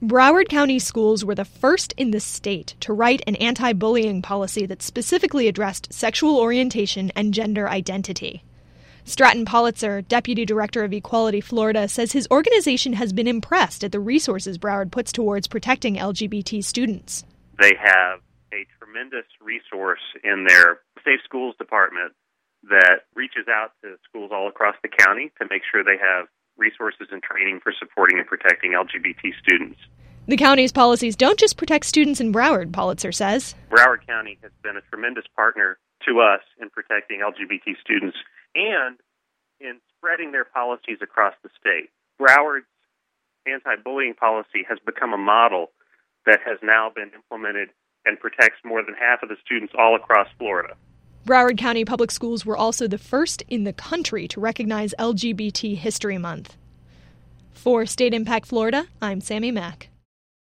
Broward County schools were the first in the state to write an anti-bullying policy that specifically addressed sexual orientation and gender identity. Stratton Politzer, Deputy Director of Equality Florida, says his organization has been impressed at the resources Broward puts towards protecting LGBT students. They have a tremendous resource in their Safe Schools Department that reaches out to schools all across the county to make sure they have resources and training for supporting and protecting LGBT students. The county's policies don't just protect students in Broward, Politzer says. Broward County has been a tremendous partner to us in protecting LGBT students and in spreading their policies across the state. Broward's anti-bullying policy has become a model that has now been implemented and protects more than half of the students all across Florida. Broward County Public Schools were also the first in the country to recognize LGBT History Month. For State Impact Florida, I'm Sammy Mack.